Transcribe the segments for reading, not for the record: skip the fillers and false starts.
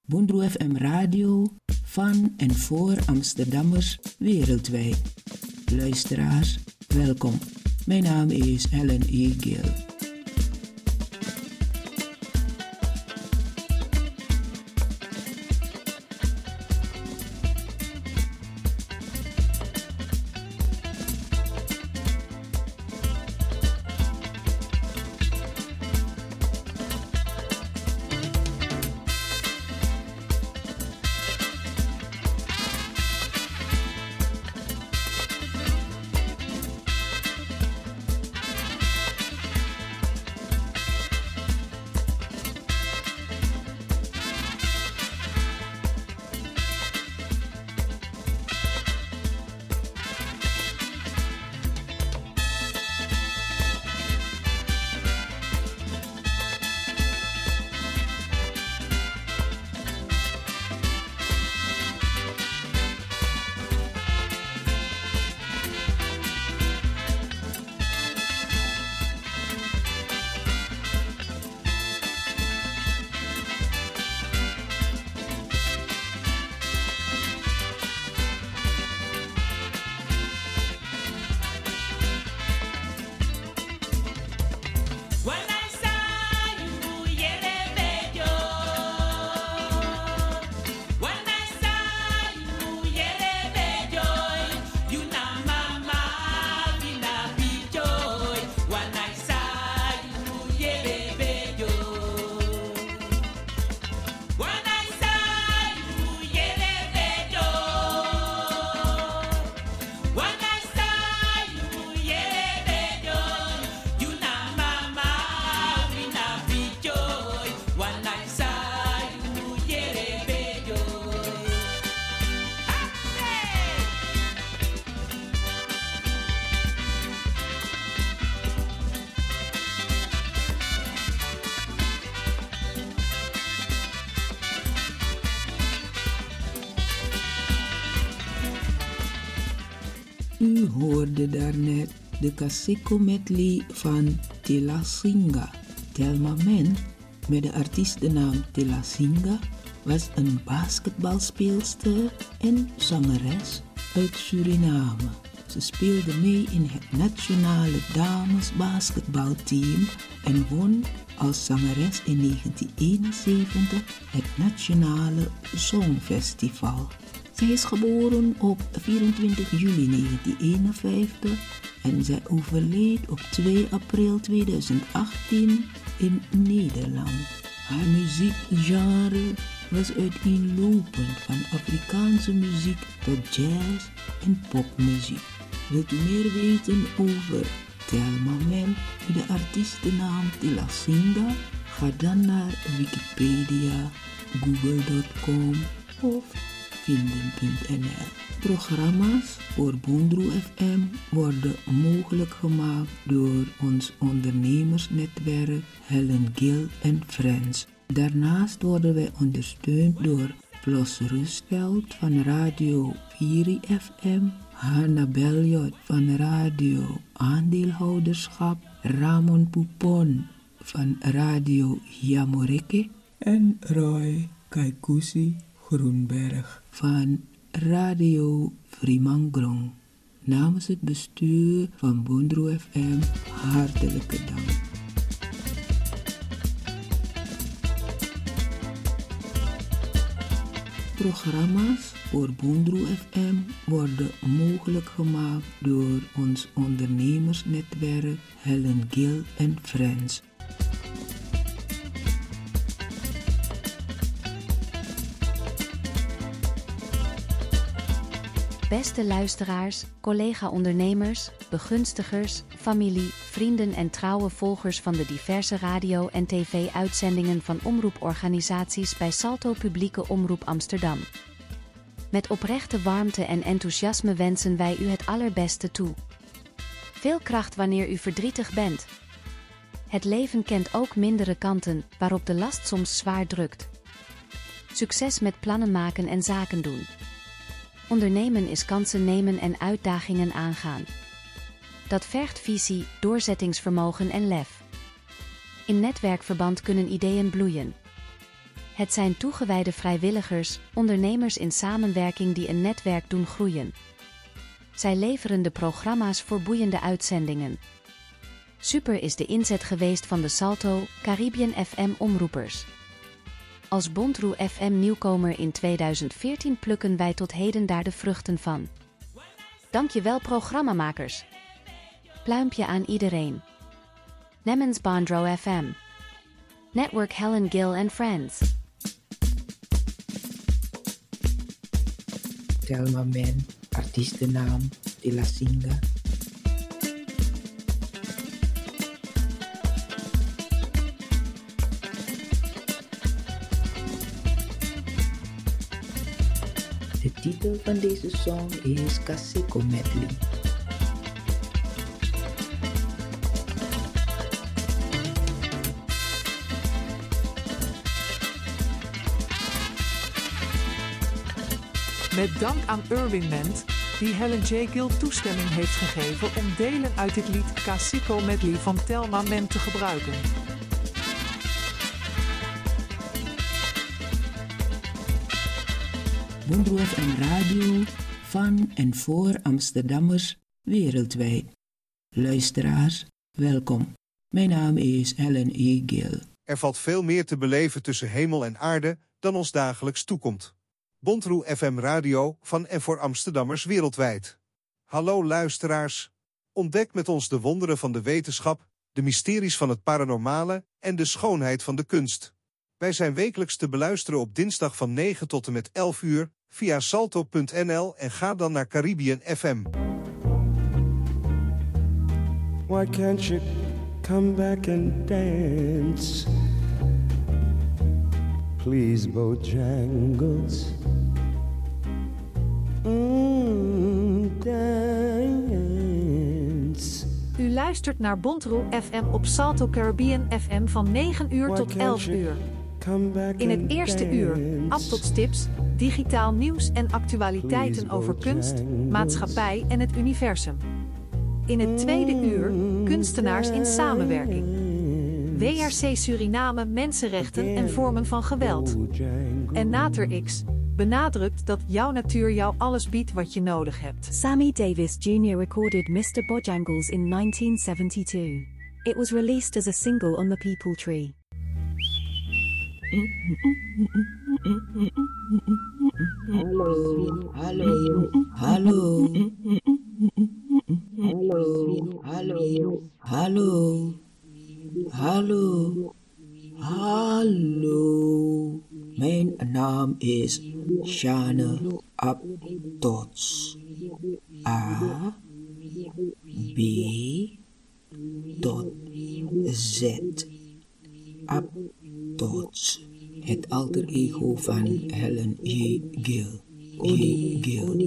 Bondro FM Radio van en voor Amsterdammers wereldwijd. Luisteraars, welkom. Mijn naam is Helen E. Gill. U hoorde daarnet de Kaseko medley van Tela Singa. Thelma Men, met de artiestennaam Tela Singa, was een basketbalspeelster en zangeres uit Suriname. Ze speelde mee in het nationale damesbasketbalteam en won als zangeres in 1971 het Nationale Songfestival. Zij is geboren op 24 juli 1951 en zij overleed op 2 april 2018 in Nederland. Haar muziekgenre was uiteenlopend van Afrikaanse muziek tot jazz en popmuziek. Wilt u meer weten over Thelma Men met de artiestennaam Tela Singa? Ga dan naar Wikipedia, google.com of vinden.nl. Programma's voor Bondro FM worden mogelijk gemaakt door ons ondernemersnetwerk Helen Gill Friends. Daarnaast worden wij ondersteund door Plus Rustveld van Radio Viri FM, Hanna Beljot van Radio Aandeelhouderschap, Ramon Poupon van Radio Yamoreke en Roy Kaikusi Groenberg van Radio Vrimangrong. Namens het bestuur van Bondro FM hartelijke dank. Programma's voor Bondro FM worden mogelijk gemaakt door ons ondernemersnetwerk Helen Gill Friends. Beste luisteraars, collega-ondernemers, begunstigers, familie, vrienden en trouwe volgers van de diverse radio- en tv-uitzendingen van omroeporganisaties bij Salto Publieke Omroep Amsterdam. Met oprechte warmte en enthousiasme wensen wij u het allerbeste toe. Veel kracht wanneer u verdrietig bent. Het leven kent ook mindere kanten, waarop de last soms zwaar drukt. Succes met plannen maken en zaken doen. Ondernemen is kansen nemen en uitdagingen aangaan. Dat vergt visie, doorzettingsvermogen en lef. In netwerkverband kunnen ideeën bloeien. Het zijn toegewijde vrijwilligers, ondernemers in samenwerking die een netwerk doen groeien. Zij leveren de programma's voor boeiende uitzendingen. Super is de inzet geweest van de Salto, Caribbean FM omroepers. Als Bontroe FM nieuwkomer in 2014 plukken wij tot heden daar de vruchten van. Dankjewel programmamakers. Pluimpje aan iedereen. Namens Bondro FM. Network Helen Gill and Friends. Thelma Men, artiestennaam De La Singa. De titel van deze song is Kaseko Medley. Met dank aan Irwin Ment, die Helen J. Gill toestemming heeft gegeven om delen uit dit lied Kaseko Medley van Thelma Men te gebruiken. Bontroe FM Radio van en voor Amsterdammers wereldwijd. Luisteraars, welkom. Mijn naam is Helen E. Gill. Er valt veel meer te beleven tussen hemel en aarde dan ons dagelijks toekomt. Bontroe FM Radio van en voor Amsterdammers wereldwijd. Hallo luisteraars. Ontdek met ons de wonderen van de wetenschap, de mysteries van het paranormale en de schoonheid van de kunst. Wij zijn wekelijks te beluisteren op dinsdag van 9 tot en met 11 uur via salto.nl en ga dan naar Caribbean FM. Why can't you come back and dance? Please, Bojangles. Dance. U luistert naar Bontroe FM op Salto Caribbean FM van 9 uur tot 11 uur. In het eerste uur, Aptotstips, digitaal nieuws en actualiteiten over kunst, maatschappij en het universum. In het tweede uur, kunstenaars in samenwerking. WRC Suriname, mensenrechten en vormen van geweld. En Nater X benadrukt dat jouw natuur jou alles biedt wat je nodig hebt. Sammy Davis Jr. recorded Mr. Bojangles in 1972. It was released as a single on the People Tree. Hallo, hallo, hallo, hallo, hallo, hallo, hallo. Mijn naam is Shane Aptots. A, B, tot Z. Aptots. Het alter ego van Helen J. Gill. J. Gill.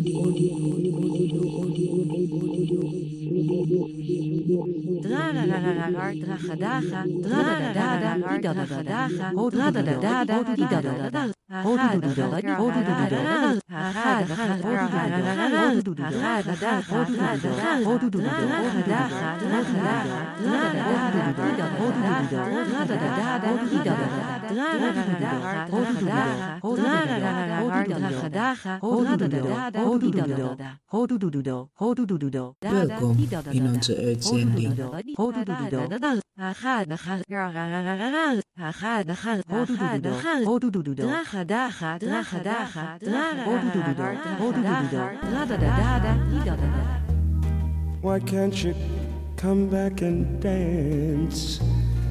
Welkom in onze uitzending. Why can't you come back and dance?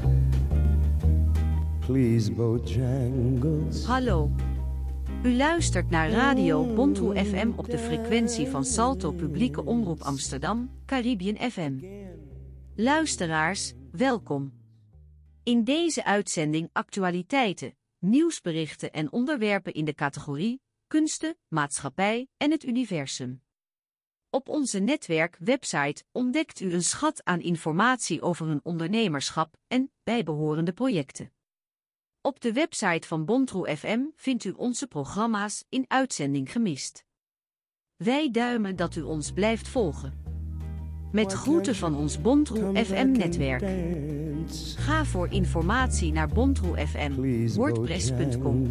Please, Bojangles. Hallo. U luistert naar Radio Bontroe FM op de frequentie van Salto Publieke Omroep Amsterdam, Caribbean FM. Luisteraars, welkom. In deze uitzending actualiteiten, nieuwsberichten en onderwerpen in de categorie kunsten, maatschappij en het universum. Op onze netwerkwebsite ontdekt u een schat aan informatie over een ondernemerschap en bijbehorende projecten. Op de website van Bontroe FM vindt u onze programma's in uitzending gemist. Wij duimen dat u ons blijft volgen. Met groeten van ons Bontroe FM-netwerk. Ga voor informatie naar Bontroe FM, wordpress.com.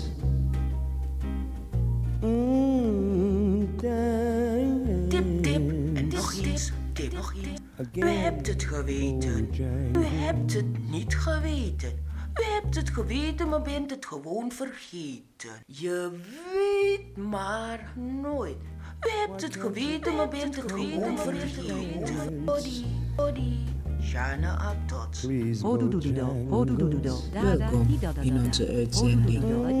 Tip en nog iets, tip. U hebt het geweten. U hebt het niet geweten. U hebt het geweten, maar bent het gewoon vergeten. Je weet maar nooit. U hebt het geweten, maar bent het gewoon vergeten. Odi. Jana Abdots. Welkom in onze uitzending.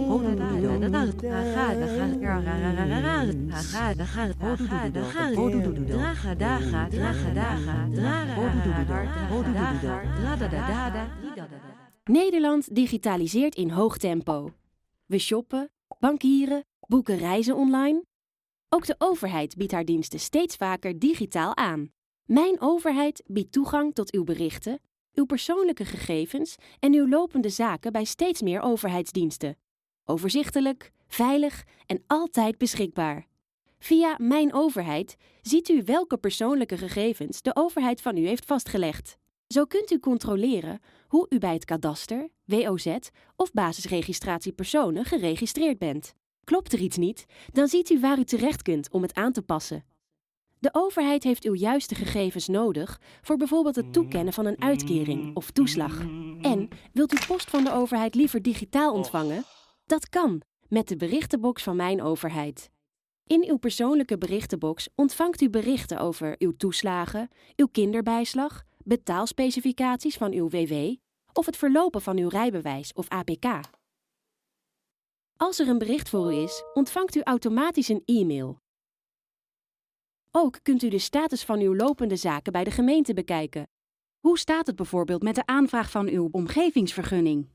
Nederland digitaliseert in hoog tempo. We shoppen, bankieren, boeken reizen online. Ook de overheid biedt haar diensten steeds vaker digitaal aan. Mijn overheid biedt toegang tot uw berichten, uw persoonlijke gegevens en uw lopende zaken bij steeds meer overheidsdiensten. Overzichtelijk, veilig en altijd beschikbaar. Via Mijn Overheid ziet u welke persoonlijke gegevens de overheid van u heeft vastgelegd. Zo kunt u controleren hoe u bij het kadaster, WOZ of basisregistratie personen geregistreerd bent. Klopt er iets niet, dan ziet u waar u terecht kunt om het aan te passen. De overheid heeft uw juiste gegevens nodig voor bijvoorbeeld het toekennen van een uitkering of toeslag. En wilt u post van de overheid liever digitaal ontvangen? Dat kan met de berichtenbox van Mijn Overheid. In uw persoonlijke berichtenbox ontvangt u berichten over uw toeslagen, uw kinderbijslag, betaalspecificaties van uw WW of het verlopen van uw rijbewijs of APK. Als er een bericht voor u is, ontvangt u automatisch een e-mail. Ook kunt u de status van uw lopende zaken bij de gemeente bekijken. Hoe staat het bijvoorbeeld met de aanvraag van uw omgevingsvergunning?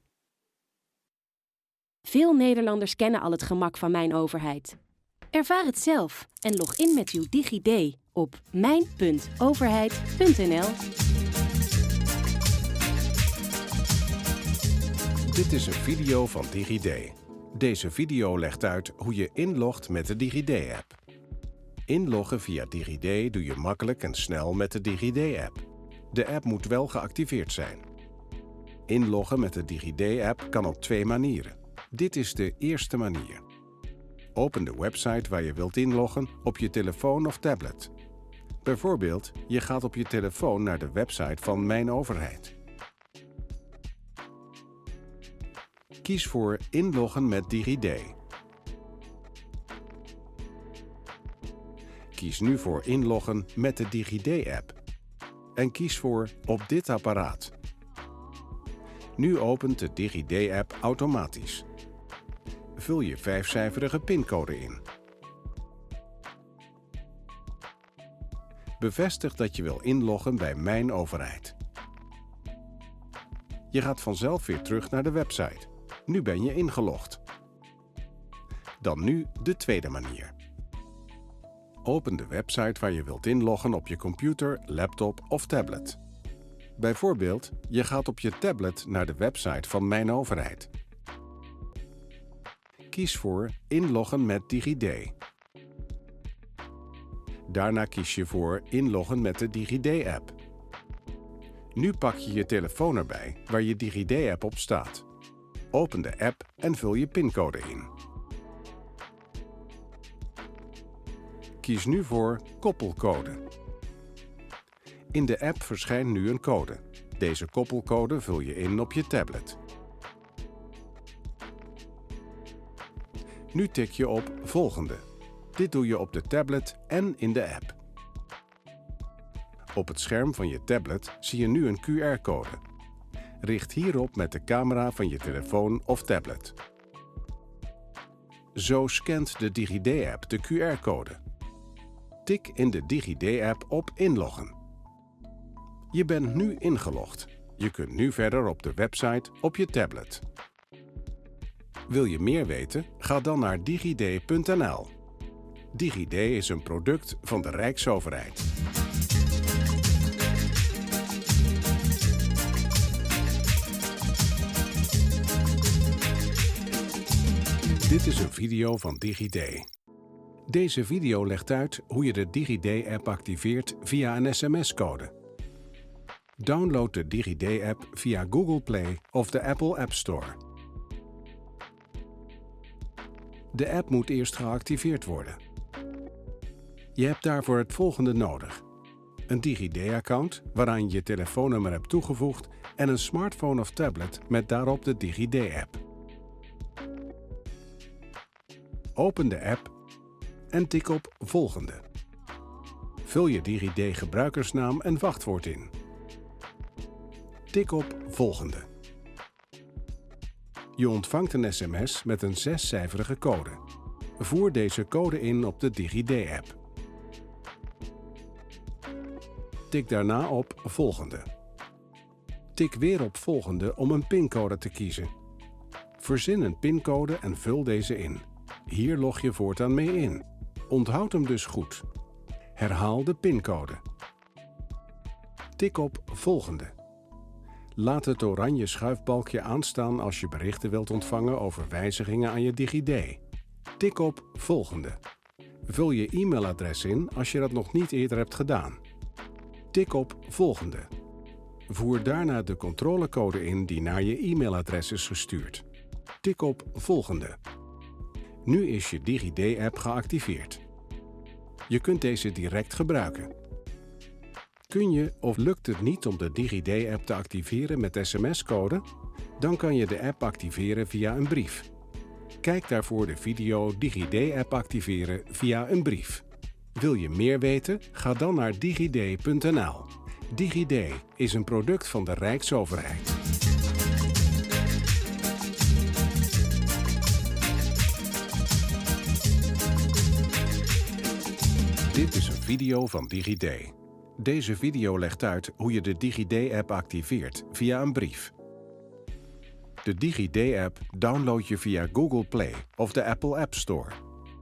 Veel Nederlanders kennen al het gemak van Mijn Overheid. Ervaar het zelf en log in met uw DigiD op mijn.overheid.nl. Dit is een video van DigiD. Deze video legt uit hoe je inlogt met de DigiD-app. Inloggen via DigiD doe je makkelijk en snel met de DigiD-app. De app moet wel geactiveerd zijn. Inloggen met de DigiD-app kan op 2 manieren. Dit is de eerste manier. Open de website waar je wilt inloggen op je telefoon of tablet. Bijvoorbeeld, je gaat op je telefoon naar de website van Mijn Overheid. Kies voor Inloggen met DigiD. Kies nu voor Inloggen met de DigiD-app. En kies voor Op dit apparaat. Nu opent de DigiD-app automatisch. Vul je 5-cijferige pincode in. Bevestig dat je wil inloggen bij Mijn Overheid. Je gaat vanzelf weer terug naar de website. Nu ben je ingelogd. Dan nu de tweede manier. Open de website waar je wilt inloggen op je computer, laptop of tablet. Bijvoorbeeld, je gaat op je tablet naar de website van Mijn Overheid. Kies voor Inloggen met DigiD. Daarna kies je voor Inloggen met de DigiD-app. Nu pak je je telefoon erbij waar je DigiD-app op staat. Open de app en vul je pincode in. Kies nu voor Koppelcode. In de app verschijnt nu een code. Deze koppelcode vul je in op je tablet. Nu tik je op Volgende. Dit doe je op de tablet en in de app. Op het scherm van je tablet zie je nu een QR-code. Richt hierop met de camera van je telefoon of tablet. Zo scant de DigiD-app de QR-code. Tik in de DigiD-app op Inloggen. Je bent nu ingelogd. Je kunt nu verder op de website op je tablet. Wil je meer weten? Ga dan naar digid.nl. DigiD is een product van de Rijksoverheid. Dit is een video van DigiD. Deze video legt uit hoe je de DigiD-app activeert via een sms-code. Download de DigiD-app via Google Play of de Apple App Store. De app moet eerst geactiveerd worden. Je hebt daarvoor het volgende nodig: een DigiD-account waaraan je je telefoonnummer hebt toegevoegd en een smartphone of tablet met daarop de DigiD-app. Open de app en tik op Volgende. Vul je DigiD-gebruikersnaam en wachtwoord in. Tik op Volgende. Je ontvangt een sms met een 6-cijferige code. Voer deze code in op de DigiD-app. Tik daarna op Volgende. Tik weer op Volgende om een pincode te kiezen. Verzin een pincode en vul deze in. Hier log je voortaan mee in. Onthoud hem dus goed. Herhaal de pincode. Tik op Volgende. Laat het oranje schuifbalkje aanstaan als je berichten wilt ontvangen over wijzigingen aan je DigiD. Tik op Volgende. Vul je e-mailadres in als je dat nog niet eerder hebt gedaan. Tik op Volgende. Voer daarna de controlecode in die naar je e-mailadres is gestuurd. Tik op Volgende. Nu is je DigiD-app geactiveerd. Je kunt deze direct gebruiken. Kun je of lukt het niet om de DigiD-app te activeren met sms-code? Dan kan je de app activeren via een brief. Kijk daarvoor de video DigiD-app activeren via een brief. Wil je meer weten? Ga dan naar digid.nl. DigiD is een product van de Rijksoverheid. Dit is een video van DigiD. Deze video legt uit hoe je de DigiD-app activeert via een brief. De DigiD-app download je via Google Play of de Apple App Store.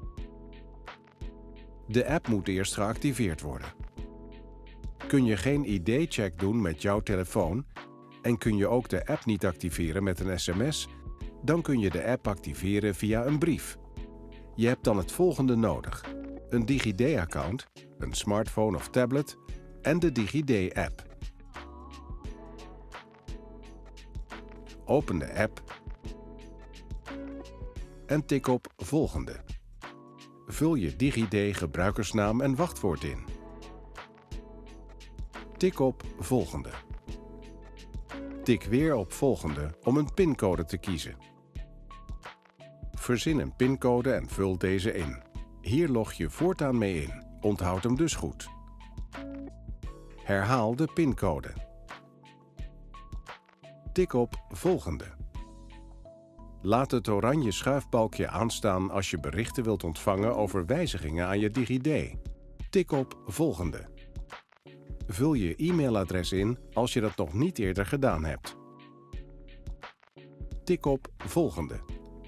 De app moet eerst geactiveerd worden. Kun je geen ID-check doen met jouw telefoon en kun je ook de app niet activeren met een sms, dan kun je de app activeren via een brief. Je hebt dan het volgende nodig: een DigiD-account, een smartphone of tablet en de DigiD-app. Open de app en tik op Volgende. Vul je DigiD-gebruikersnaam en wachtwoord in. Tik op Volgende. Tik weer op Volgende om een pincode te kiezen. Verzin een pincode en vul deze in. Hier log je voortaan mee in. Onthoud hem dus goed. Herhaal de pincode. Tik op Volgende. Laat het oranje schuifbalkje aanstaan als je berichten wilt ontvangen over wijzigingen aan je DigiD. Tik op Volgende. Vul je e-mailadres in als je dat nog niet eerder gedaan hebt. Tik op Volgende.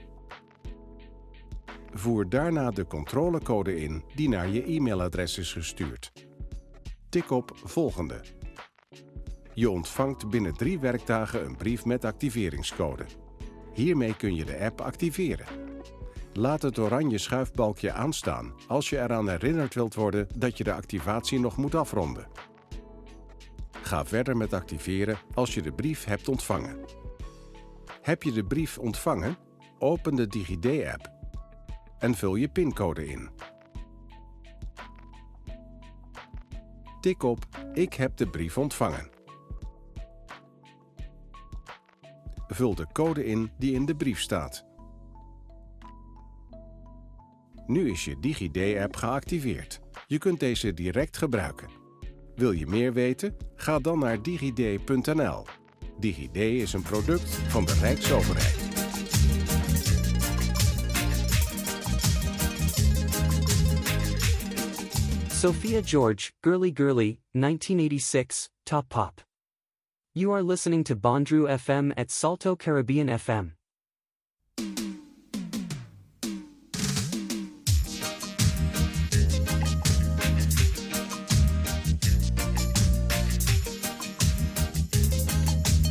Voer daarna de controlecode in die naar je e-mailadres is gestuurd. Tik op Volgende. Je ontvangt binnen 3 werkdagen een brief met activeringscode. Hiermee kun je de app activeren. Laat het oranje schuifbalkje aanstaan als je eraan herinnerd wilt worden dat je de activatie nog moet afronden. Ga verder met activeren als je de brief hebt ontvangen. Heb je de brief ontvangen? Open de DigiD-app en vul je pincode in. Tik op Ik heb de brief ontvangen. Vul de code in die in de brief staat. Nu is je DigiD-app geactiveerd. Je kunt deze direct gebruiken. Wil je meer weten? Ga dan naar digid.nl. DigiD is een product van de Rijksoverheid. Sophia George, Girly Girly, 1986, Top Pop. You are listening to Bondru FM at Salto Caribbean FM.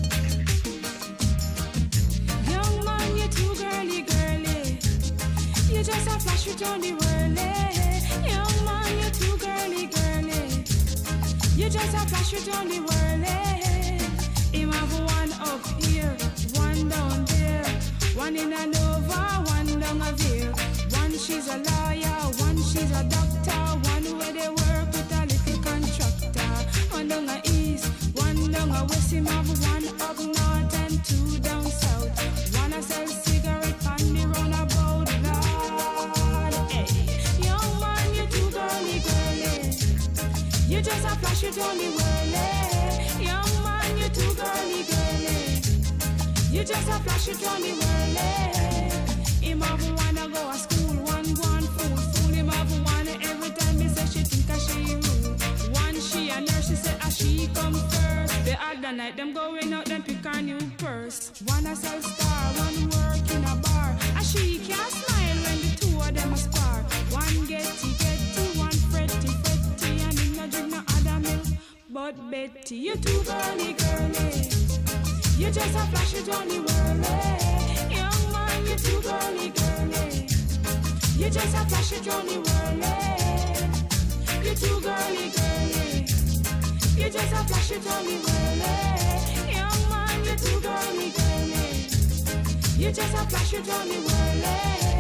Young man, you're too girly, girly. You just a flash it on the world, eh? Young man, you too girly, girly. You just a flash it on the world, eh? Him have one up here, one down there, one in a Nova, one down a Veer. One she's a lawyer, one she's a doctor, one where they work with a little contractor. One down a east, one down a west. Him have one up north and two down south. One a sell cigarette on the roundabout, Lord. Hey, young man, you too girly, girly. You just a flash it on the world, eh? Young man, you too girly, girly. You just a flash it on the world, eh? Him have wanna go to school, one go on fool. Him have one every time me say she think a she rude. One she a nurse, she say a she come first. The other night them going out, them pick a new purse. One a sell star, one work in a bar. A she can't smile when the two of them a spar. One getty, one fretty, and him no drink no other milk. But Betty, you too girly, girly. You just a flash it on the world, eh? Young man, you too girly, girly. You just a flash it on the world, eh? You too girly, girly. You just a flash it on the world, eh? Young man, you too girly, girly. You just a flash it on the world, eh?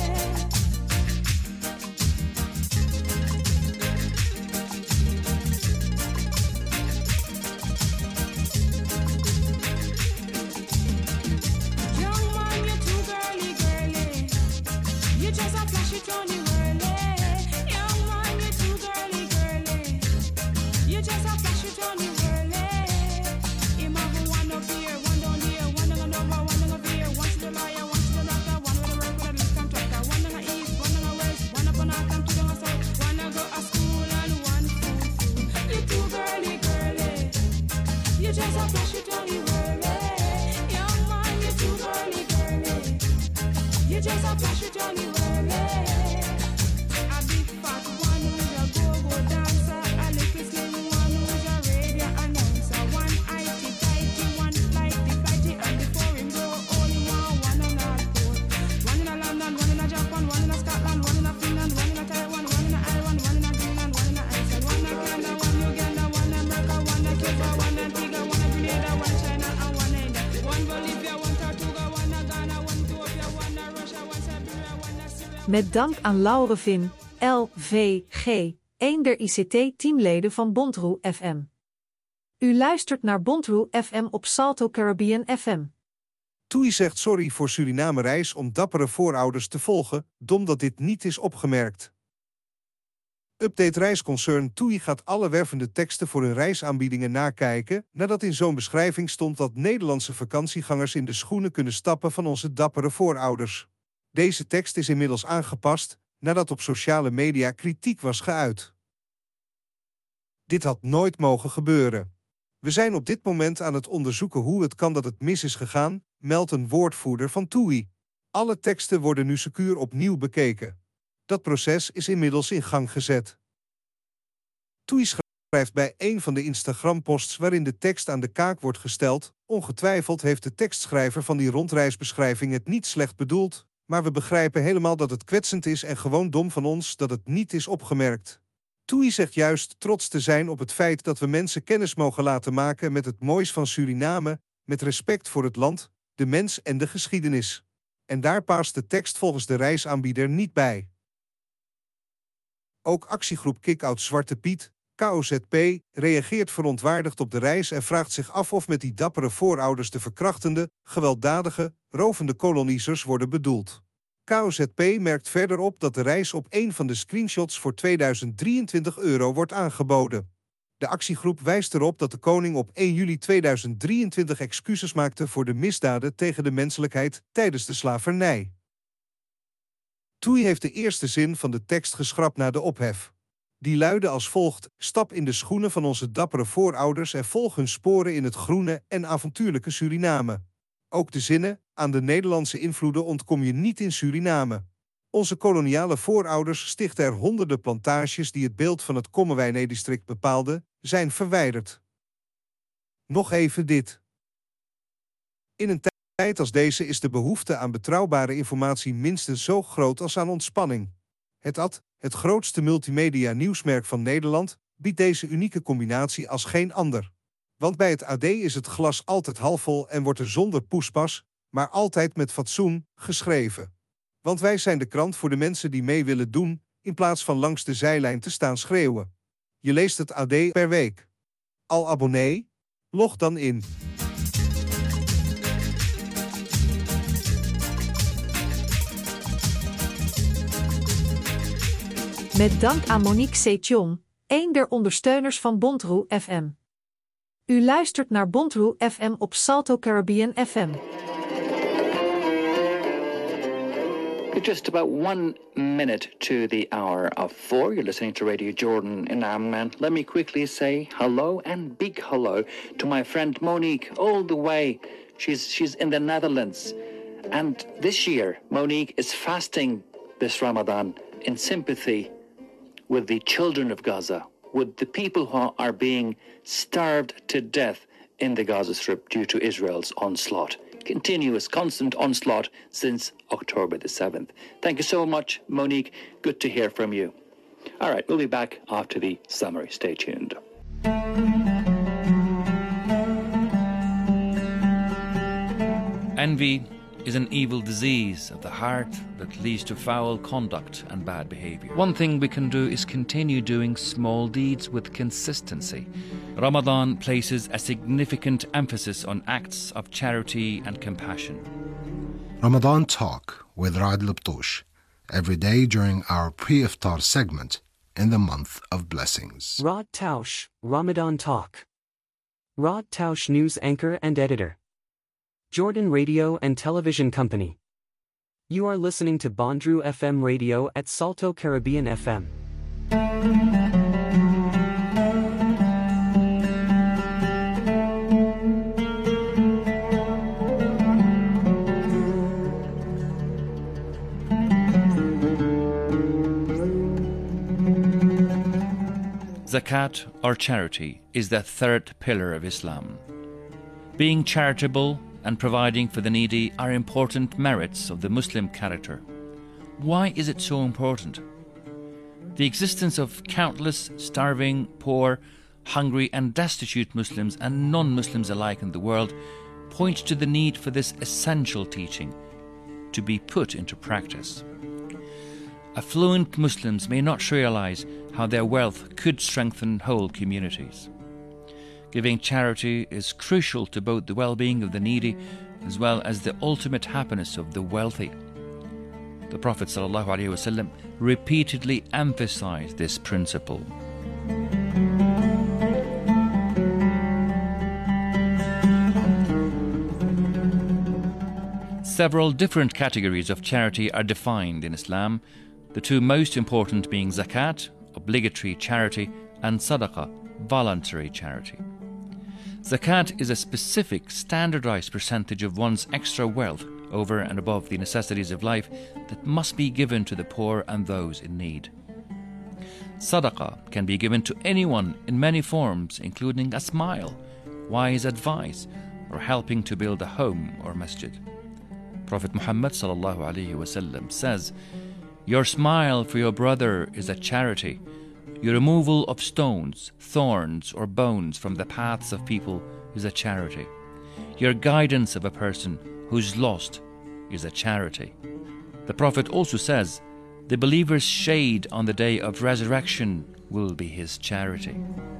You just a flash it on the world, eh? Young man, you too girly, girly. You just a flash it on the world, eh? Him have one up here, one down here, one down over, one down over here. One to the lawyer, one to the doctor, one with the work with a little contractor. One down the east, one down the west, one up on north and two down the south. One to go to school and one fool. You too girly, girly. You just a flash it on the world, eh? Young man, you too girly, girly. You just a flash it on the world. Met dank aan Laurevin, LVG, een der ICT-teamleden van Bondroe FM. U luistert naar Bondroe FM op Salto Caribbean FM. TUI zegt sorry voor Suriname-reis om dappere voorouders te volgen, dom dat dit niet is opgemerkt. Update reisconcern TUI gaat alle wervende teksten voor hun reisaanbiedingen nakijken, nadat in zo'n beschrijving stond dat Nederlandse vakantiegangers in de schoenen kunnen stappen van onze dappere voorouders. Deze tekst is inmiddels aangepast, nadat op sociale media kritiek was geuit. Dit had nooit mogen gebeuren. We zijn op dit moment aan het onderzoeken hoe het kan dat het mis is gegaan, meldt een woordvoerder van TUI. Alle teksten worden nu secuur opnieuw bekeken. Dat proces is inmiddels in gang gezet. TUI schrijft bij een van de Instagram-posts waarin de tekst aan de kaak wordt gesteld: ongetwijfeld heeft de tekstschrijver van die rondreisbeschrijving het niet slecht bedoeld, maar we begrijpen helemaal dat het kwetsend is en gewoon dom van ons dat het niet is opgemerkt. TUI zegt juist trots te zijn op het feit dat we mensen kennis mogen laten maken met het moois van Suriname, met respect voor het land, de mens en de geschiedenis. En daar past de tekst volgens de reisaanbieder niet bij. Ook actiegroep Kick-Out Zwarte Piet, KOZP, reageert verontwaardigd op de reis en vraagt zich af of met die dappere voorouders de verkrachtende, gewelddadige, rovende koloniezers worden bedoeld. KOZP merkt verder op dat de reis op een van de screenshots voor €2023 wordt aangeboden. De actiegroep wijst erop dat de koning op 1 juli 2023 excuses maakte voor de misdaden tegen de menselijkheid tijdens de slavernij. TUI heeft de eerste zin van de tekst geschrapt na de ophef. Die luidde als volgt: stap in de schoenen van onze dappere voorouders en volg hun sporen in het groene en avontuurlijke Suriname. Ook de zinnen: aan de Nederlandse invloeden ontkom je niet in Suriname. Onze koloniale voorouders stichtten er honderden plantages die het beeld van het Kommerwijne-district bepaalden, zijn verwijderd. Nog even dit. In een tijd als deze is de behoefte aan betrouwbare informatie minstens zo groot als aan ontspanning. Het AD, het grootste multimedia nieuwsmerk van Nederland, biedt deze unieke combinatie als geen ander. Want bij het AD is het glas altijd halfvol en wordt er zonder poespas, maar altijd met fatsoen, geschreven. Want wij zijn de krant voor de mensen die mee willen doen, in plaats van langs de zijlijn te staan schreeuwen. Je leest het AD per week. Al abonnee? Log dan in. Met dank aan Monique Setion, een der ondersteuners van Bondroe FM. U luistert naar Bondroe FM op Salto Caribbean FM. Just about 1 minute to the hour of 4. You're listening to Radio Jordan in Amman. Let me quickly say hello and big hello to my friend Monique, all the way. She's in the Netherlands. And this year, Monique is fasting this Ramadan in sympathy with the children of Gaza, with the people who are being starved to death in the Gaza Strip due to Israel's onslaught. Continuous, constant onslaught since October the 7th. Thank you so much, Monique. Good to hear from you. All right, we'll be back after the summary. Stay tuned. Envy is an evil disease of the heart that leads to foul conduct and bad behavior. One thing we can do is continue doing small deeds with consistency. Ramadan places a significant emphasis on acts of charity and compassion. Ramadan Talk with Raad Liptosh, every day during our pre-iftar segment in the month of blessings. Raad Tausch, Ramadan Talk. Raad Tausch, news anchor and editor. Jordan Radio and Television Company. You are listening to Bondroe FM radio at Salto Caribbean FM. Zakat, or charity, is the third pillar of Islam. Being charitable and providing for the needy are important merits of the Muslim character. Why is it so important? The existence of countless starving, poor, hungry and destitute Muslims and non-Muslims alike in the world point to the need for this essential teaching to be put into practice. Affluent Muslims may not realize how their wealth could strengthen whole communities. Giving charity is crucial to both the well-being of the needy as well as the ultimate happiness of the wealthy. The Prophet ﷺ repeatedly emphasized this principle. Several different categories of charity are defined in Islam, the two most important being zakat, obligatory charity, and sadaqah, voluntary charity. Zakat is a specific, standardized percentage of one's extra wealth over and above the necessities of life that must be given to the poor and those in need. Sadaqah can be given to anyone in many forms, including a smile, wise advice, or helping to build a home or masjid. Prophet Muhammad ﷺ says, "Your smile for your brother is a charity. Your removal of stones, thorns, or bones from the paths of people is a charity. Your guidance of a person who's lost is a charity." The Prophet also says, "The believer's shade on the day of resurrection will be his charity."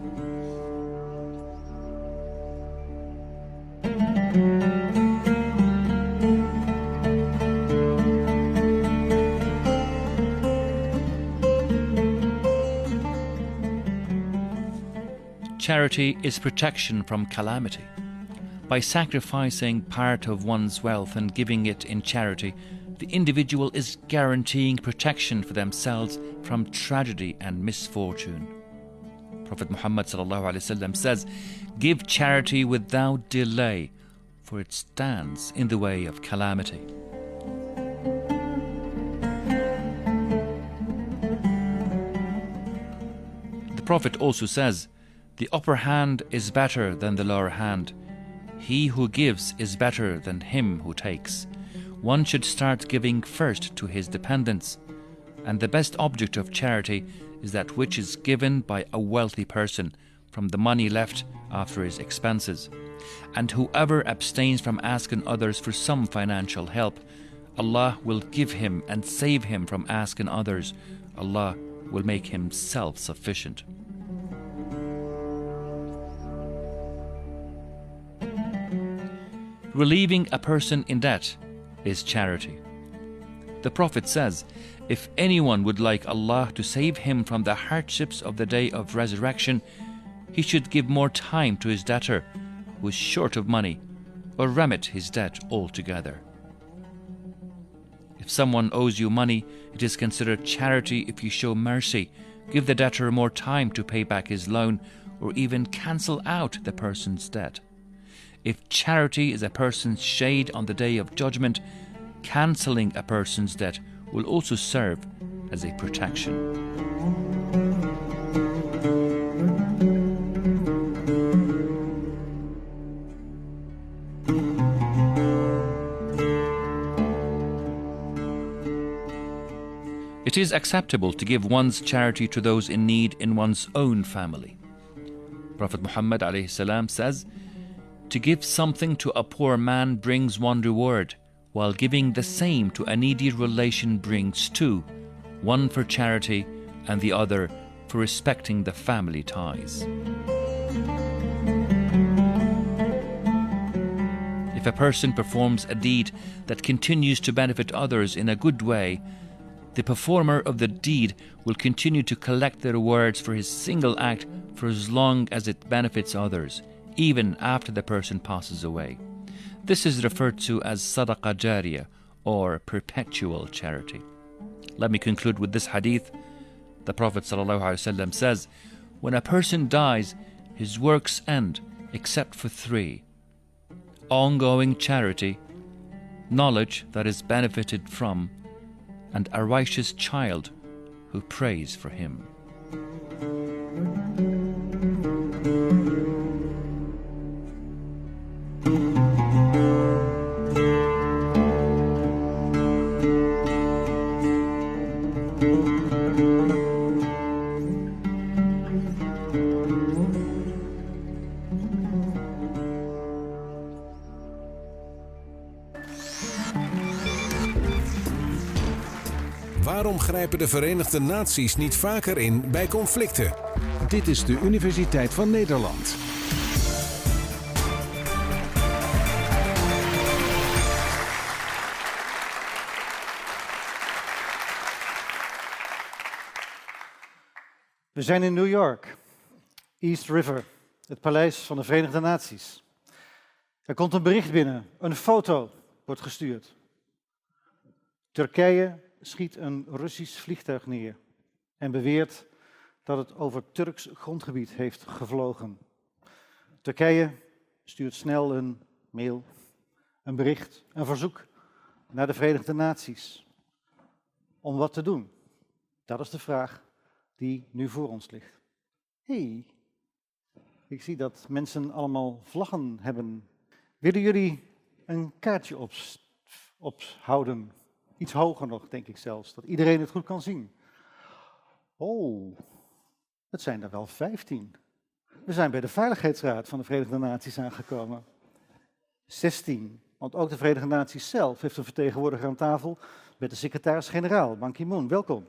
Charity is protection from calamity. By sacrificing part of one's wealth and giving it in charity, the individual is guaranteeing protection for themselves from tragedy and misfortune. Prophet Muhammad ﷺ says, "Give charity without delay, for it stands in the way of calamity." The Prophet also says, "The upper hand is better than the lower hand. He who gives is better than him who takes. One should start giving first to his dependents, and the best object of charity is that which is given by a wealthy person from the money left after his expenses. And whoever abstains from asking others for some financial help, Allah will give him and save him from asking others. Allah will make him self-sufficient. Relieving a person in debt is charity. The Prophet says, if anyone would like Allah to save him from the hardships of the day of resurrection, he should give more time to his debtor who is short of money, or remit his debt altogether. If someone owes you money, it is considered charity if you show mercy, give the debtor more time to pay back his loan, or even cancel out the person's debt. If charity is a person's shade on the day of judgment, cancelling a person's debt will also serve as a protection. It is acceptable to give one's charity to those in need in one's own family. Prophet Muhammad ﷺ says, to give something to a poor man brings one reward, while giving the same to a needy relation brings two, one for charity and the other for respecting the family ties. If a person performs a deed that continues to benefit others in a good way, the performer of the deed will continue to collect the rewards for his single act for as long as it benefits others, even after the person passes away. This is referred to as sadaqah jariyah, or perpetual charity. Let me conclude with this hadith. The Prophet ﷺ says, when a person dies, his works end except for three: ongoing charity, knowledge that is benefited from, and a righteous child who prays for him. Waarom grijpen de Verenigde Naties niet vaker in bij conflicten? Dit is de Universiteit van Nederland. We zijn in New York, East River, het paleis van de Verenigde Naties. Er komt een bericht binnen, een foto wordt gestuurd. Turkije schiet een Russisch vliegtuig neer en beweert dat het over Turks grondgebied heeft gevlogen. Turkije stuurt snel een mail, een bericht, een verzoek naar de Verenigde Naties. Om wat te doen? Dat is de vraag die nu voor ons ligt. Hey, ik zie dat mensen allemaal vlaggen hebben. Willen jullie een kaartje ophouden? Iets hoger nog, denk ik zelfs, dat iedereen het goed kan zien. Oh, het zijn er wel 15. We zijn bij de Veiligheidsraad van de Verenigde Naties aangekomen. 16, want ook de Verenigde Naties zelf heeft een vertegenwoordiger aan tafel met de secretaris-generaal, Ban Ki-moon. Welkom.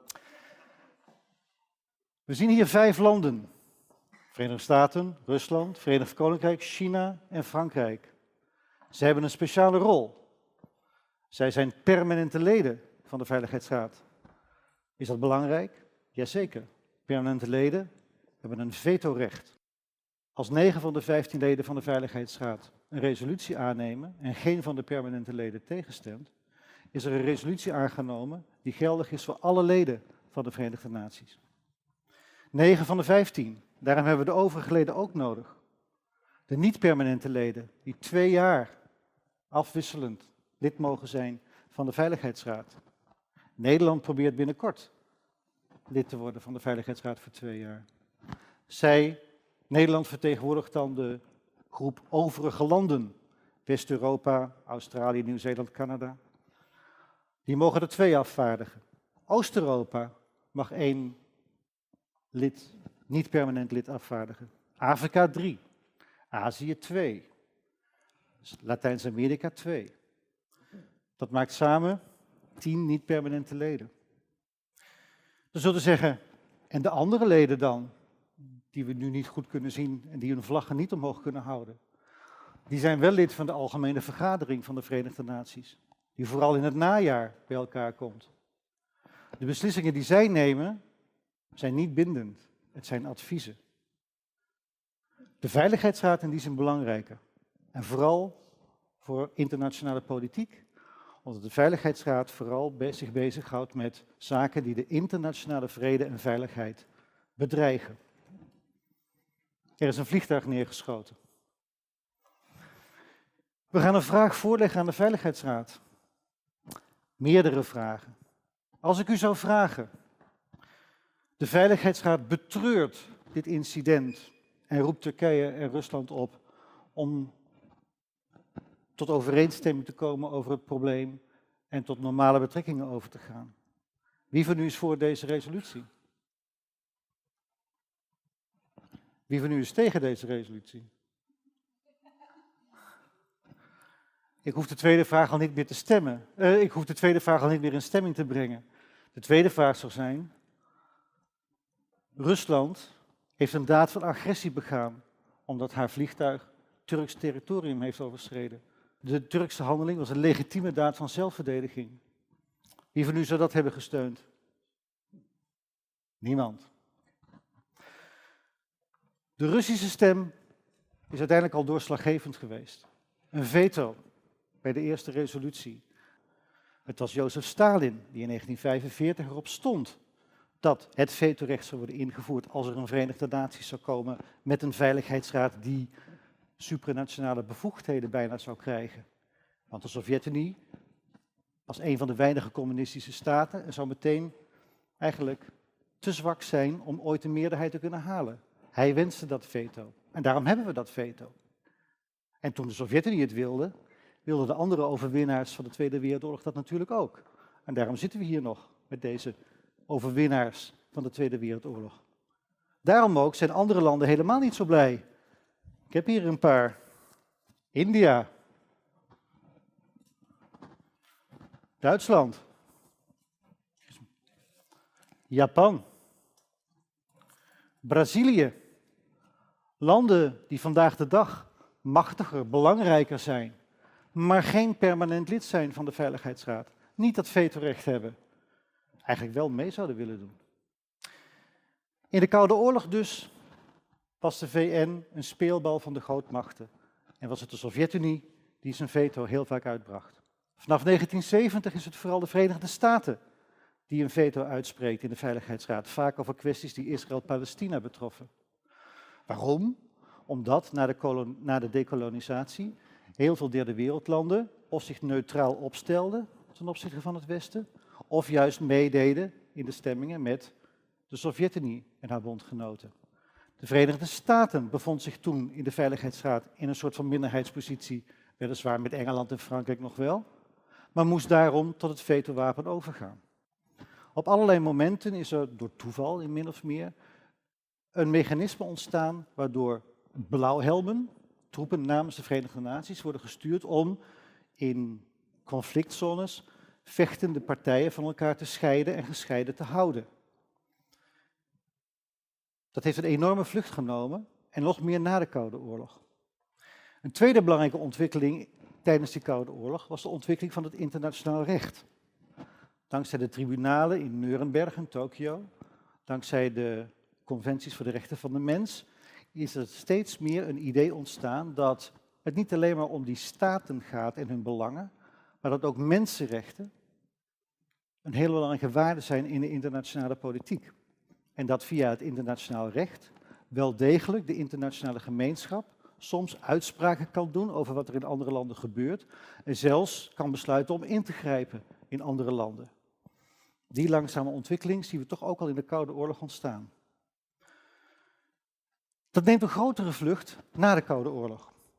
We zien hier 5 landen. Verenigde Staten, Rusland, Verenigd Koninkrijk, China en Frankrijk. Zij hebben een speciale rol. Zij zijn permanente leden van de Veiligheidsraad. Is dat belangrijk? Jazeker. Permanente leden hebben een vetorecht. Als 9 van de 15 leden van de Veiligheidsraad een resolutie aannemen en geen van de permanente leden tegenstemt, is er een resolutie aangenomen die geldig is voor alle leden van de Verenigde Naties. 9 van de 15. Daarom hebben we de overige leden ook nodig. De niet-permanente leden, die 2 jaar afwisselend lid mogen zijn van de Veiligheidsraad. Nederland probeert binnenkort lid te worden van de Veiligheidsraad voor 2 jaar. Nederland vertegenwoordigt dan de groep overige landen, West-Europa, Australië, Nieuw-Zeeland, Canada, die mogen er 2 afvaardigen. Oost-Europa mag 1 lid, niet permanent lid afvaardigen. Afrika 3, Azië 2, Latijns-Amerika 2. Dat maakt samen 10 niet-permanente leden. We zullen zeggen, en de andere leden dan, die we nu niet goed kunnen zien en die hun vlaggen niet omhoog kunnen houden, die zijn wel lid van de Algemene Vergadering van de Verenigde Naties, die vooral in het najaar bij elkaar komt. De beslissingen die zij nemen, zijn niet bindend, het zijn adviezen. De Veiligheidsraad in die zin belangrijker. En vooral voor internationale politiek, omdat de Veiligheidsraad vooral zich bezighoudt met zaken die de internationale vrede en veiligheid bedreigen. Er is een vliegtuig neergeschoten. We gaan een vraag voorleggen aan de Veiligheidsraad. Meerdere vragen. Als ik u zou vragen, de Veiligheidsraad betreurt dit incident en roept Turkije en Rusland op om tot overeenstemming te komen over het probleem en tot normale betrekkingen over te gaan. Wie van u is voor deze resolutie? Wie van u is tegen deze resolutie? Ik hoef de tweede vraag al niet meer te stemmen. Ik hoef de tweede vraag al niet meer in stemming te brengen. De tweede vraag zou zijn: Rusland heeft een daad van agressie begaan omdat haar vliegtuig Turks territorium heeft overschreden. De Turkse handeling was een legitieme daad van zelfverdediging. Wie van u zou dat hebben gesteund? Niemand. De Russische stem is uiteindelijk al doorslaggevend geweest. Een veto bij de eerste resolutie. Het was Jozef Stalin die in 1945 erop stond dat het vetorecht zou worden ingevoerd als er een Verenigde Naties zou komen met een veiligheidsraad die supranationale bevoegdheden bijna zou krijgen. Want de Sovjet-Unie was een van de weinige communistische staten en zou meteen eigenlijk te zwak zijn om ooit een meerderheid te kunnen halen. Hij wenste dat veto en daarom hebben we dat veto. En toen de Sovjet-Unie het wilde, wilden de andere overwinnaars van de Tweede Wereldoorlog dat natuurlijk ook. En daarom zitten we hier nog met deze overwinnaars van de Tweede Wereldoorlog. Daarom ook zijn andere landen helemaal niet zo blij. Ik heb hier een paar. India. Duitsland. Japan. Brazilië. Landen die vandaag de dag machtiger, belangrijker zijn, maar geen permanent lid zijn van de Veiligheidsraad. Niet dat vetorecht hebben. Eigenlijk wel mee zouden willen doen. In de Koude Oorlog dus was de VN een speelbal van de grootmachten. En was het de Sovjet-Unie die zijn veto heel vaak uitbracht. Vanaf 1970 is het vooral de Verenigde Staten die een veto uitspreekt in de Veiligheidsraad. Vaak over kwesties die Israël-Palestina betroffen. Waarom? Omdat na de dekolonisatie heel veel derde wereldlanden of zich neutraal opstelden ten opzichte van het Westen, of juist meededen in de stemmingen met de Sovjet-Unie en haar bondgenoten. De Verenigde Staten bevond zich toen in de Veiligheidsraad in een soort van minderheidspositie, weliswaar met Engeland en Frankrijk nog wel, maar moest daarom tot het vetowapen overgaan. Op allerlei momenten is er door toeval, in min of meer, een mechanisme ontstaan waardoor blauwhelmen, troepen namens de Verenigde Naties, worden gestuurd om in conflictzones vechtende partijen van elkaar te scheiden en gescheiden te houden. Dat heeft een enorme vlucht genomen en nog meer na de Koude Oorlog. Een tweede belangrijke ontwikkeling tijdens die Koude Oorlog was de ontwikkeling van het internationaal recht. Dankzij de tribunalen in Nuremberg en Tokio, dankzij de conventies voor de rechten van de mens, is er steeds meer een idee ontstaan dat het niet alleen maar om die staten gaat en hun belangen, maar dat ook mensenrechten een hele belangrijke waarde zijn in de internationale politiek. En dat via het internationaal recht wel degelijk de internationale gemeenschap soms uitspraken kan doen over wat er in andere landen gebeurt en zelfs kan besluiten om in te grijpen in andere landen. Die langzame ontwikkeling zien we toch ook al in de Koude Oorlog ontstaan. Dat neemt een grotere vlucht na de Koude Oorlog.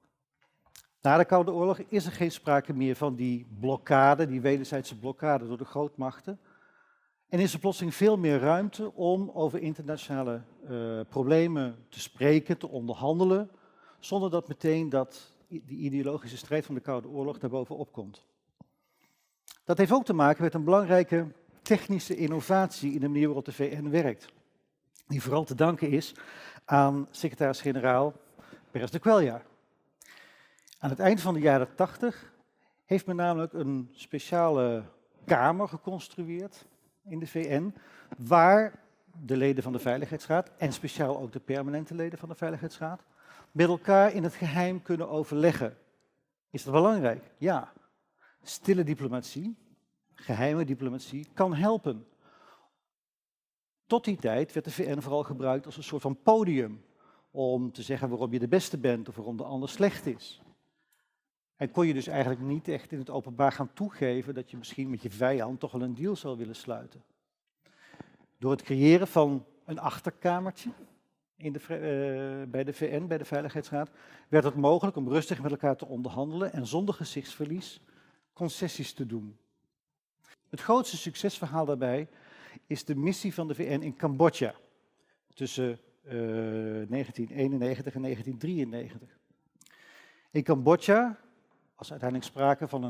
Na de Koude Oorlog is er geen sprake meer van die blokkade, die wederzijdse blokkade door de grootmachten. En is er plotseling veel meer ruimte om over internationale problemen te spreken, te onderhandelen, zonder dat meteen die ideologische strijd van de Koude Oorlog daarbovenop komt. Dat heeft ook te maken met een belangrijke technische innovatie in de manier waarop de VN werkt. Die vooral te danken is aan secretaris-generaal Pérez de Cuéllar. Aan het eind van de jaren 80 heeft men namelijk een speciale kamer geconstrueerd in de VN, waar de leden van de Veiligheidsraad, en speciaal ook de permanente leden van de Veiligheidsraad, met elkaar in het geheim kunnen overleggen. Is dat belangrijk? Ja. Stille diplomatie, geheime diplomatie, kan helpen. Tot die tijd werd de VN vooral gebruikt als een soort van podium om te zeggen waarom je de beste bent of waarom de ander slecht is. En kon je dus eigenlijk niet echt in het openbaar gaan toegeven dat je misschien met je vijand toch wel een deal zou willen sluiten. Door het creëren van een achterkamertje bij de VN, bij de Veiligheidsraad, werd het mogelijk om rustig met elkaar te onderhandelen en zonder gezichtsverlies concessies te doen. Het grootste succesverhaal daarbij is de missie van de VN in Cambodja tussen 1991 en 1993. In Cambodja was uiteindelijk sprake van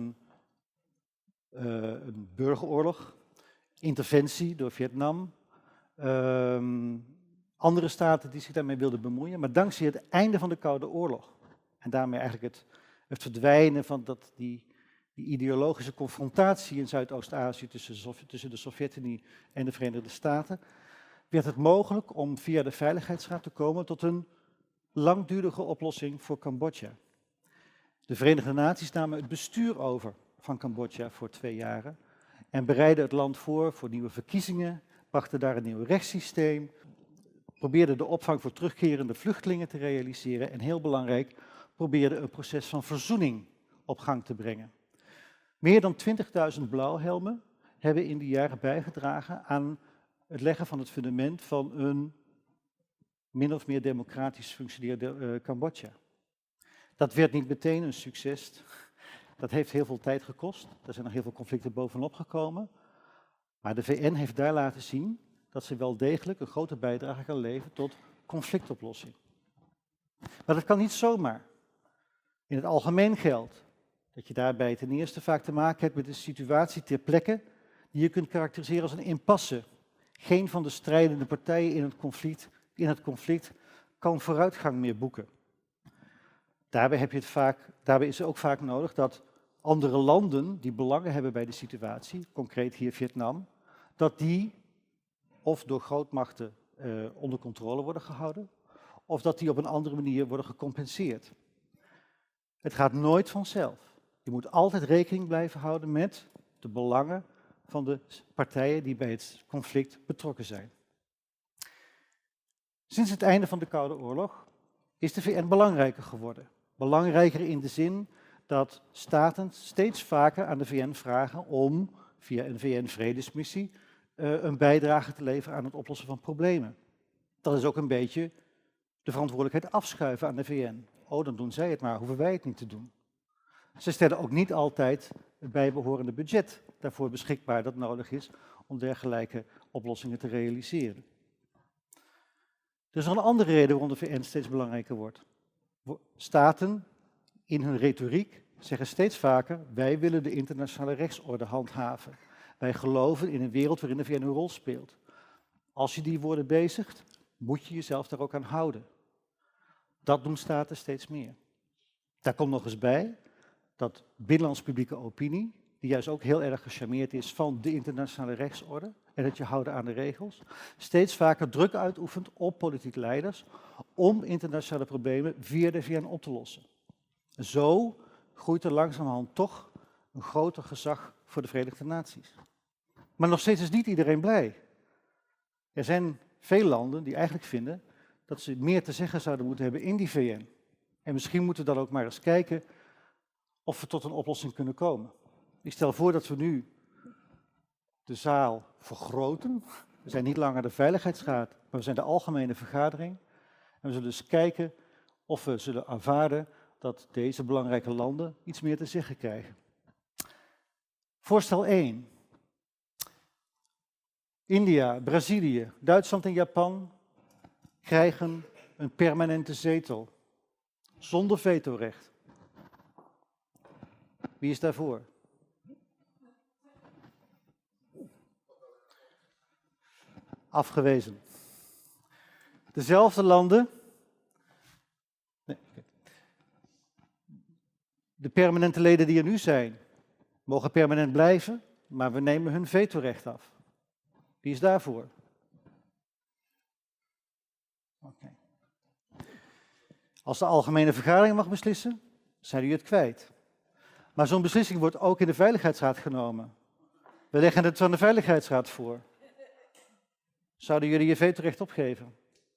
een burgeroorlog, interventie door Vietnam, andere staten die zich daarmee wilden bemoeien, maar dankzij het einde van de Koude Oorlog en daarmee eigenlijk het verdwijnen van die ideologische confrontatie in Zuidoost-Azië tussen de Sovjet-Unie en de Verenigde Staten, werd het mogelijk om via de Veiligheidsraad te komen tot een langdurige oplossing voor Cambodja. De Verenigde Naties namen het bestuur over van Cambodja voor 2 jaren en bereidden het land voor nieuwe verkiezingen, brachten daar een nieuw rechtssysteem, probeerden de opvang voor terugkerende vluchtelingen te realiseren en heel belangrijk, probeerden een proces van verzoening op gang te brengen. Meer dan 20.000 blauwhelmen hebben in die jaren bijgedragen aan het leggen van het fundament van een min of meer democratisch functionerende Cambodja. Dat werd niet meteen een succes. Dat heeft heel veel tijd gekost. Er zijn nog heel veel conflicten bovenop gekomen. Maar de VN heeft daar laten zien dat ze wel degelijk een grote bijdrage kan leveren tot conflictoplossing. Maar dat kan niet zomaar. In het algemeen geldt dat je daarbij ten eerste vaak te maken hebt met een situatie ter plekke die je kunt karakteriseren als een impasse. Geen van de strijdende partijen in het conflict kan vooruitgang meer boeken. Daarbij is het ook vaak nodig dat andere landen die belangen hebben bij de situatie, concreet hier Vietnam, dat die of door grootmachten onder controle worden gehouden, of dat die op een andere manier worden gecompenseerd. Het gaat nooit vanzelf. Je moet altijd rekening blijven houden met de belangen van de partijen die bij het conflict betrokken zijn. Sinds het einde van de Koude Oorlog is de VN belangrijker geworden. Belangrijker in de zin dat staten steeds vaker aan de VN vragen om via een VN-vredesmissie een bijdrage te leveren aan het oplossen van problemen. Dat is ook een beetje de verantwoordelijkheid afschuiven aan de VN. Oh, dan doen zij het maar, hoeven wij het niet te doen. Ze stellen ook niet altijd het bijbehorende budget daarvoor beschikbaar dat nodig is om dergelijke oplossingen te realiseren. Er is nog een andere reden waarom de VN steeds belangrijker wordt. Staten in hun retoriek zeggen steeds vaker, wij willen de internationale rechtsorde handhaven. Wij geloven in een wereld waarin de VN een rol speelt. Als je die woorden bezigt, moet je jezelf daar ook aan houden. Dat doen staten steeds meer. Daar komt nog eens bij dat binnenlands publieke opinie, die juist ook heel erg gecharmeerd is van de internationale rechtsorde en het je houden aan de regels, steeds vaker druk uitoefent op politieke leiders om internationale problemen via de VN op te lossen. Zo groeit er langzamerhand toch een groter gezag voor de Verenigde Naties. Maar nog steeds is niet iedereen blij. Er zijn veel landen die eigenlijk vinden dat ze meer te zeggen zouden moeten hebben in die VN. En misschien moeten we dan ook maar eens kijken of we tot een oplossing kunnen komen. Ik stel voor dat we nu de zaal vergroten. We zijn niet langer de Veiligheidsraad, maar we zijn de algemene vergadering. En we zullen dus kijken of we zullen aanvaarden dat deze belangrijke landen iets meer te zeggen krijgen. Voorstel 1. India, Brazilië, Duitsland en Japan krijgen een permanente zetel, zonder vetorecht. Wie is daarvoor? Afgewezen. Dezelfde landen. Nee. De permanente leden die er nu zijn, mogen permanent blijven, maar we nemen hun vetorecht af. Wie is daarvoor? Okay. Als de algemene vergadering mag beslissen, zijn jullie het kwijt. Maar zo'n beslissing wordt ook in de Veiligheidsraad genomen. We leggen het aan de Veiligheidsraad voor. Zouden jullie je vetorecht opgeven?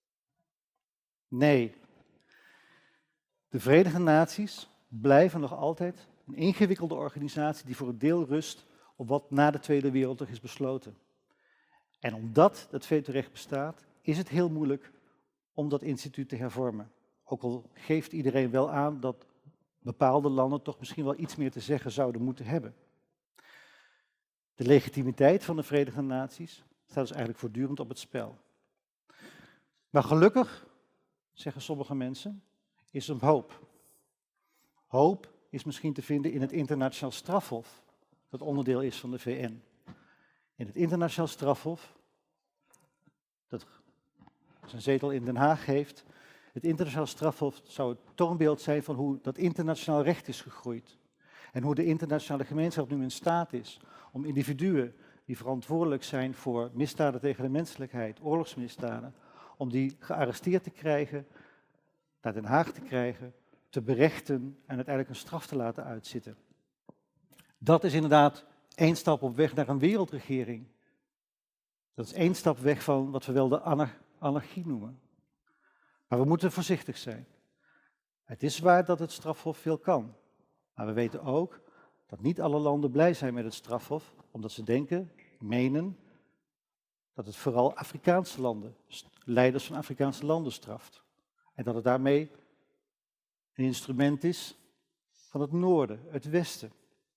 Nee. De Verenigde Naties blijven nog altijd een ingewikkelde organisatie die voor een deel rust op wat na de Tweede Wereldoorlog is besloten. En omdat dat vetorecht bestaat, is het heel moeilijk om dat instituut te hervormen. Ook al geeft iedereen wel aan dat bepaalde landen toch misschien wel iets meer te zeggen zouden moeten hebben. De legitimiteit van de Verenigde Naties staat dus eigenlijk voortdurend op het spel. Maar gelukkig, zeggen sommige mensen, is er hoop. Hoop is misschien te vinden in het internationaal strafhof, dat onderdeel is van de VN. In het internationaal strafhof, dat zijn zetel in Den Haag heeft, het internationaal strafhof zou het toonbeeld zijn van hoe dat internationaal recht is gegroeid. En hoe de internationale gemeenschap nu in staat is om individuen die verantwoordelijk zijn voor misdaden tegen de menselijkheid, oorlogsmisdaden, om die gearresteerd te krijgen, naar Den Haag te krijgen, te berechten en uiteindelijk een straf te laten uitzitten. Dat is inderdaad één stap op weg naar een wereldregering. Dat is één stap weg van wat we wel de anarchie noemen. Maar we moeten voorzichtig zijn. Het is waar dat het strafhof veel kan. Maar we weten ook dat niet alle landen blij zijn met het strafhof, omdat ze denken, menen, dat het vooral Afrikaanse landen, leiders van Afrikaanse landen straft. En dat het daarmee een instrument is van het noorden, het westen.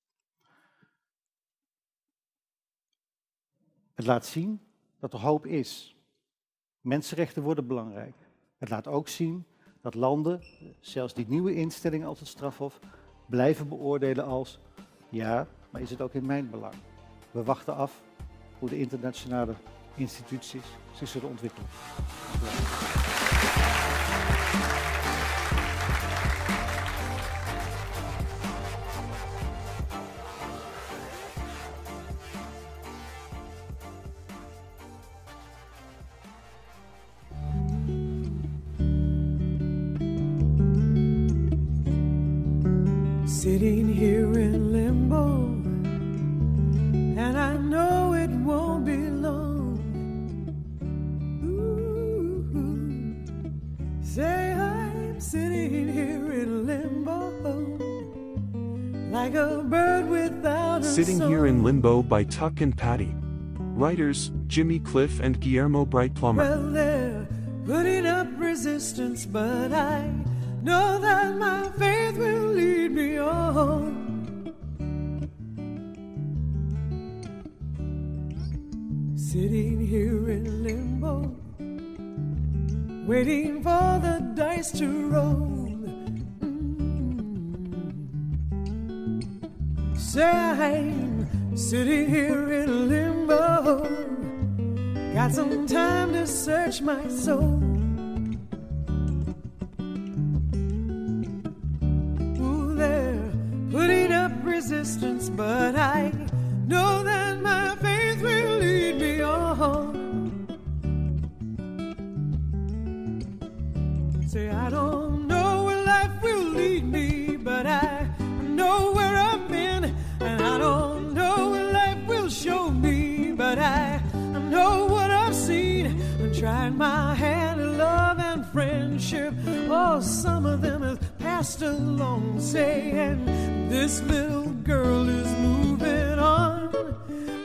Het laat zien dat er hoop is. Mensenrechten worden belangrijk. Het laat ook zien dat landen, zelfs die nieuwe instellingen als het strafhof, blijven beoordelen als, ja, maar is het ook in mijn belang? We wachten af hoe de internationale instituties zich zullen ontwikkelen. Sitting here in limbo, and I know it won't be long. Ooh, say I'm sitting here in limbo, like a bird without a Sitting song. Here in Limbo by Tuck and Patty. Writers, Jimmy Cliff and Guillermo Bright Plummer. Well, they're putting up resistance, but I know that my faith will lead me on. Sitting here in limbo, waiting for the dice to roll. Say I'm sitting here in limbo, got some time to search my soul. Putting up resistance, but I know that my faith will lead me on. Say I don't know where life will lead me, but I know where I've been, and I don't know where life will show me, but I know what I've seen. I'm trying my hand at love and friendship. Oh, some of them have passed along, saying this little girl is moving on.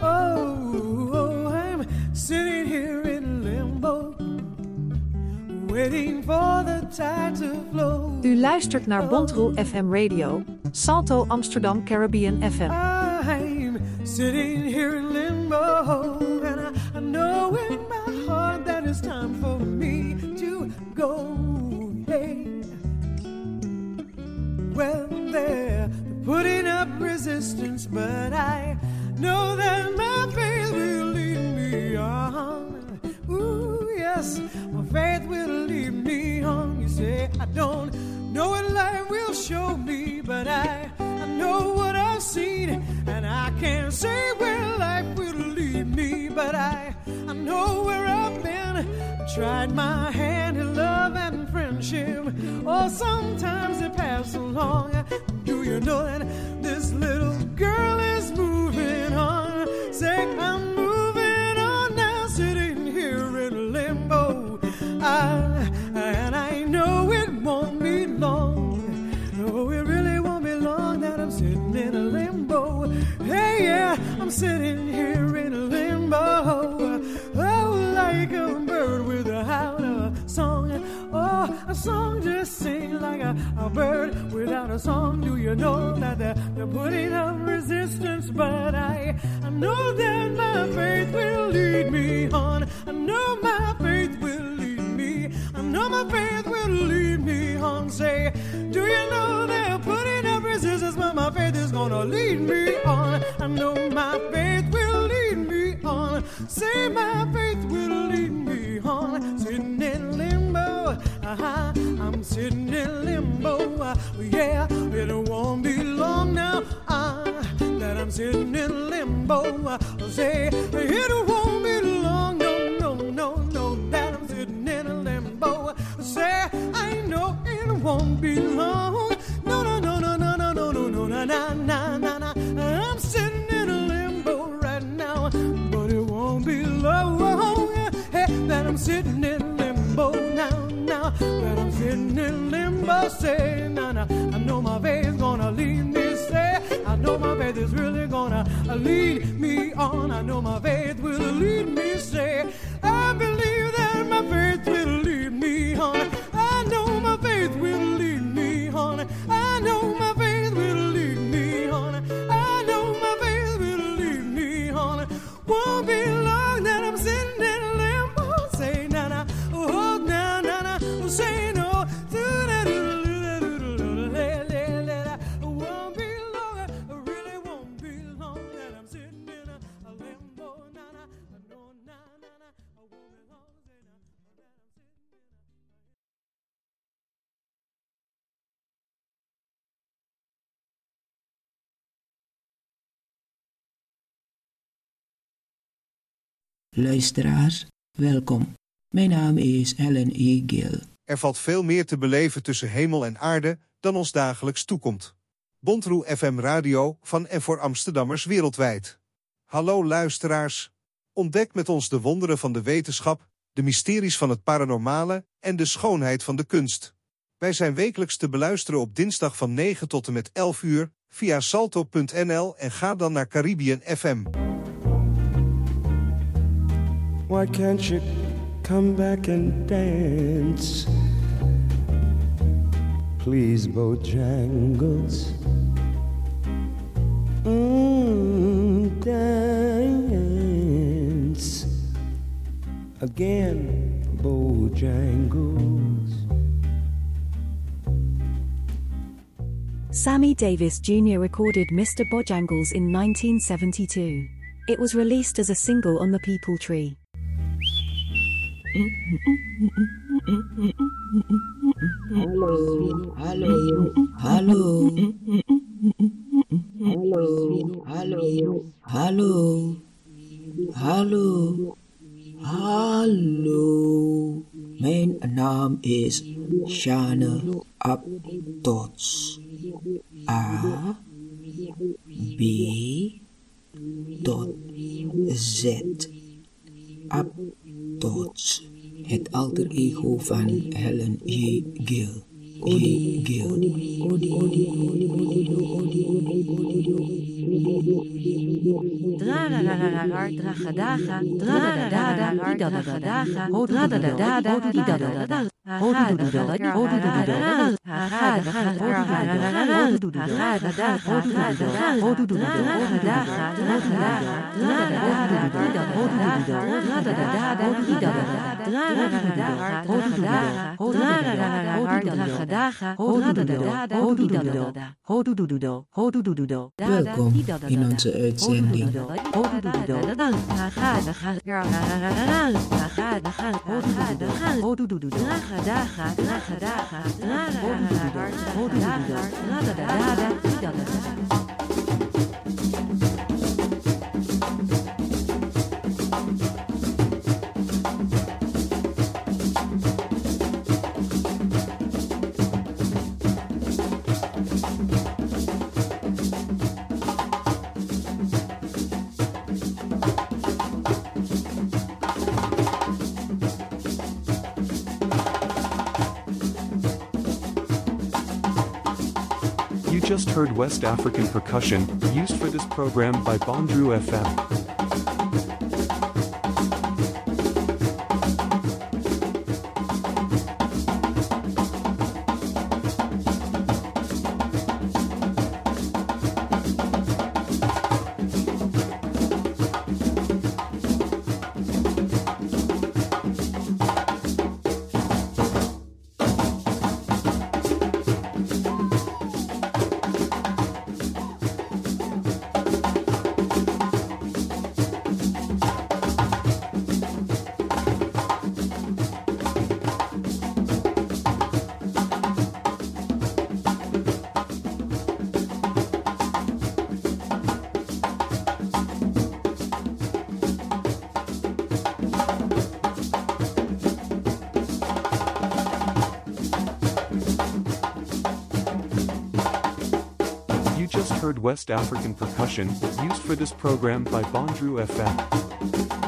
Oh, I'm sitting here in limbo, waiting for the tide to flow. U luistert naar Bontroe FM Radio, Salto Amsterdam Caribbean FM. I'm sitting here in limbo, and I know in my heart that it's time for me to go. Hey, well, they're putting up resistance, but I know that my faith will lead me on. Ooh, yes, my faith will lead me on. You say I don't know what life will show me, but I know what I've seen, and I can't say where life will lead me, but I know where I've been. I tried my hand in love and friendship, or sometimes they pass along. Do you know that this little girl is moving on? Say I'm moving on now, sitting here in limbo. And I know it won't be long. No, it really won't be long that I'm sitting in a limbo. Hey, yeah, I'm sitting here in a limbo. Oh, like a bird without a song. Oh, a song just sings like a bird without a song. Do you know that they're putting up resistance? But I know that my faith will lead me on. I know my faith will lead me. I know my faith will lead me on. Say, do you know they're putting up resistance? But my faith is gonna lead me on. I know my faith will lead me on. Say my faith will lead me on. Sitting in limbo, I'm sitting in limbo. Yeah, it won't be long now that I'm sitting in limbo. Say it won't be long, no, that I'm sitting in limbo. Say I know it won't be long. No, na. I'm sitting in a limbo right now, but it won't be long. Hey, that I'm sitting in limbo now, that I'm sitting in limbo. Say, na. I know my faith is gonna lead me. Say, I know my faith is really gonna lead me on. I know my faith will lead me. Say, I believe that my faith will lead me on. I know my faith will lead me on. I know my faith will lead me on. I know my faith will lead me on. Won't be long that I'm sitting in limbo. Say na, oh na. Say no. Won't be long, really won't be long that I'm sitting in a limbo. Na. Luisteraars, welkom. Mijn naam is Helen E. Gill. Er valt veel meer te beleven tussen hemel en aarde dan ons dagelijks toekomt. Bontroe FM Radio van en voor Amsterdammers wereldwijd. Hallo luisteraars. Ontdek met ons de wonderen van de wetenschap, de mysteries van het paranormale en de schoonheid van de kunst. Wij zijn wekelijks te beluisteren op dinsdag van 9 tot en met 11 uur via salto.nl en ga dan naar Caribbean FM. Why can't you come back and dance? Please, Bojangles. Dance again, Bojangles. Sammy Davis Jr. recorded Mr. Bojangles in 1972. It was released as a single on the People Tree. Hallo. Mijn naam is Shana Abdots. A B Z Abdots. Het alter ego van Helen J. Gill. Welkom in onze uitzending. You just heard West African percussion, used for this program by Bondru FM. West African percussion, used for this program by Bondru FM.